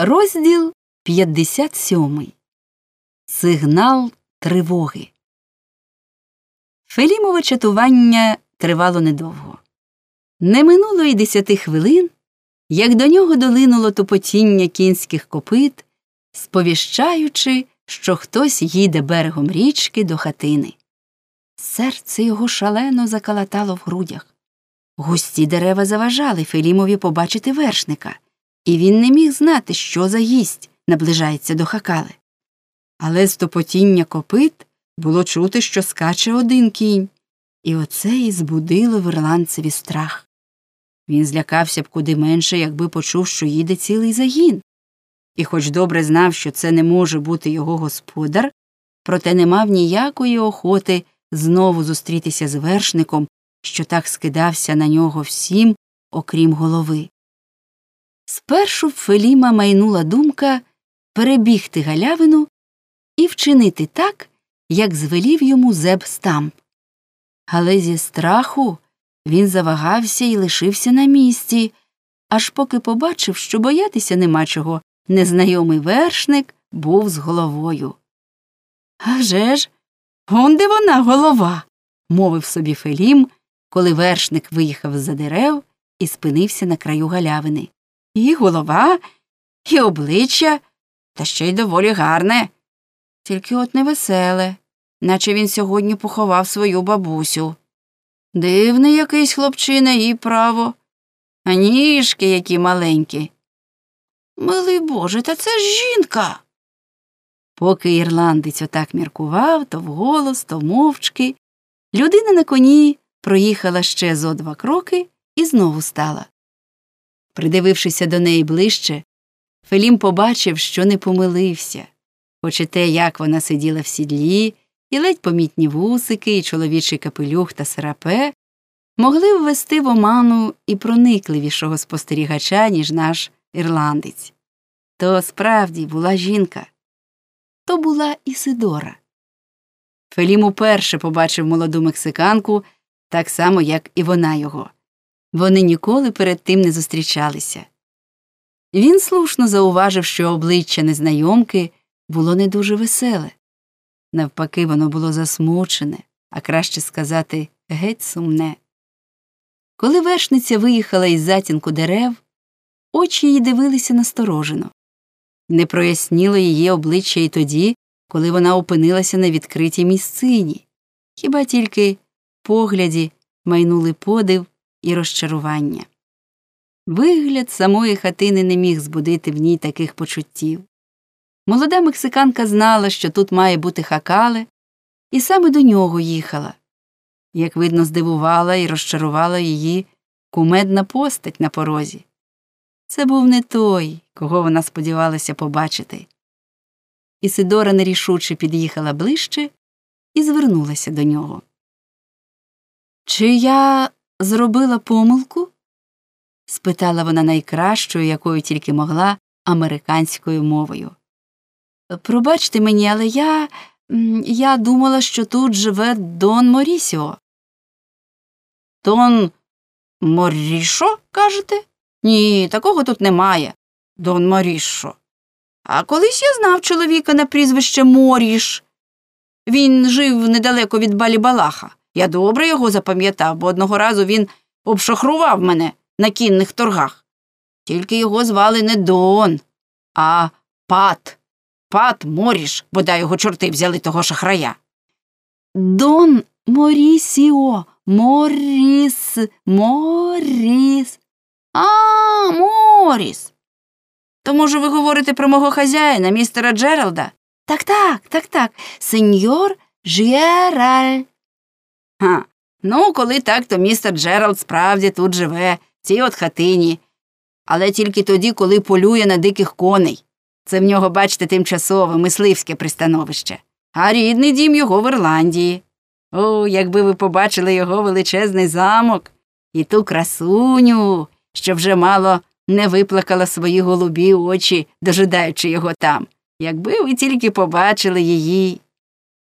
Розділ 57. Сигнал тривоги. Фелімове чатування тривало недовго. Не минуло й 10 хвилин, як до нього долинуло тупотіння кінських копит, сповіщаючи, що хтось їде берегом річки до хатини. Серце його шалено закалатало в грудях. Густі дерева заважали Фелімові побачити вершника, і він не міг знати, що за гість наближається до хакали. Але з тупотіння копит було чути, що скаче один кінь, і оце і збудило в ірландцеві страх. Він злякався б куди менше, якби почув, що їде цілий загін. І хоч добре знав, що це не може бути його господар, проте не мав ніякої охоти знову зустрітися з вершником, що так скидався на нього всім, окрім голови. Спершу в Феліма майнула думка перебігти галявину і вчинити так, як звелів йому Зеб Стамп. Але зі страху він завагався і лишився на місці, аж поки побачив, що боятися нема чого, незнайомий вершник був з головою. «А вже ж, он де вона, голова!» – мовив собі Фелім, коли вершник виїхав з-за дерев і спинився на краю галявини. І голова, і обличчя, та ще й доволі гарне. Тільки от невеселе, наче він сьогодні поховав свою бабусю. Дивний якийсь хлопчина, і право. А ніжки які маленькі. Милий Боже, та це ж жінка! Поки ірландець отак міркував, то вголос, то мовчки, людина на коні проїхала ще зо 2 кроки і знову стала. Придивившися до неї ближче, Фелім побачив, що не помилився, хоч і те, як вона сиділа в сідлі, і ледь помітні вусики, і чоловічий капелюх та серапе могли ввести в оману і проникливішого спостерігача, ніж наш ірландець. То справді була жінка. То була Ісидора. Фелім уперше побачив молоду мексиканку, так само, як і вона його. Вони ніколи перед тим не зустрічалися. Він слушно зауважив, що обличчя незнайомки було не дуже веселе. Навпаки, воно було засмучене, а краще сказати, геть сумне. Коли вершниця виїхала із затінку дерев, очі її дивилися насторожено. Не проясніло її обличчя і тоді, коли вона опинилася на відкритій місцині. Хіба тільки в погляді майнули подив і розчарування. Вигляд самої хатини не міг збудити в ній таких почуттів. Молода мексиканка знала, що тут має бути хакале, і саме до нього їхала. Як видно, здивувала і розчарувала її кумедна постать на порозі. Це був не той, кого вона сподівалася побачити. Ісидора нерішуче під'їхала ближче і звернулася до нього. «Чи я зробила помилку?» – спитала вона найкращою, якою тільки могла, американською мовою. «Пробачте мені, але я думала, що тут живе Дон Морісіо». «Дон Морішо, кажете? Ні, такого тут немає. Дон Морішо. А колись я знав чоловіка на прізвище Моріш. Він жив недалеко від Балібалаха. Я добре його запам'ятав, бо одного разу він обшахрував мене на кінних торгах. Тільки його звали не Дон, а Пат. Пат Моріш, бодай його чорти взяли того шахрая». «Дон Морісіо, Моріс. А, Моріс. То, може, ви говорите про мого хазяїна, містера Джералда?» Так, сеньор Джеральд». Ну, коли так, то містер Джеральд справді тут живе, в цій от хатині. Але тільки тоді, коли полює на диких коней. Це в нього, бачите, тимчасове, мисливське пристановище. А рідний дім його в Ірландії. О, якби ви побачили його величезний замок і ту красуню, що вже мало не виплакала свої голубі очі, дожидаючи його там. Якби ви тільки побачили її.